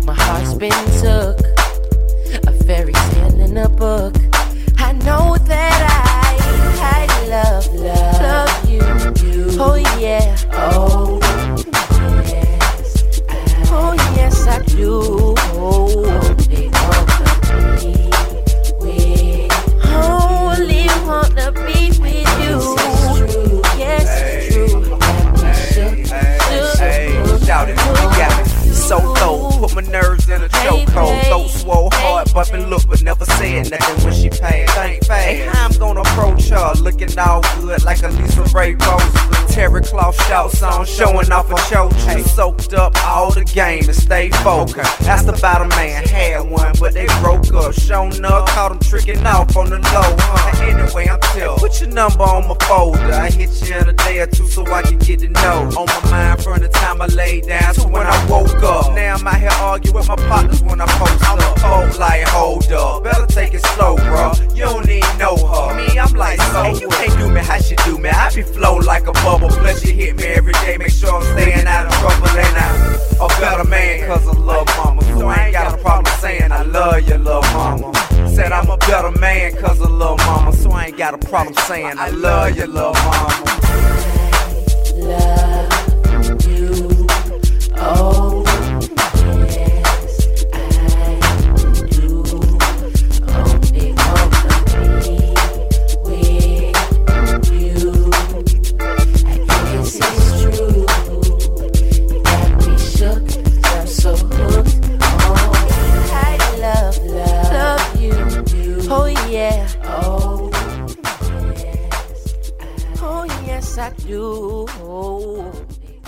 My heart's been took, a fairy tale in a book. I know that I love you. Oh yeah, oh yes, oh yes I do. Only wanna be with you. Yes, it's true. Hey, shout it, you got me so low, put my nerves in a chokehold. Throat swole hard, bumping look, but never saying nothing when she paid. Hey, how I'm gonna approach her, looking all good like a Lisa Ray Rose. Terry cloth shouts on, showing off a choke. Soaked up all the game and stay focused. Asked about a man, had one, but they broke up. Shown up, caught him tricking off on the low, huh? Anyway, I'm still put your number on my folder. I hit you in a day or two so I can get to know. On my mind from the time I laid down to when I woke up. Now I'm out here arguing with my partners when I post up. I'm a folk like, hold up, better take it slow, bro. You don't even know her. Me, I'm like, so hey, you can't do me how she do me. I be flow like a bubble. Plus you hit me every day, make sure I'm staying out of trouble. And I'm a better man cause I love mama. So I ain't got a problem saying I love you, little mama. Said I'm a better man cause I love mama. So I ain't got a problem saying I love you, little mama.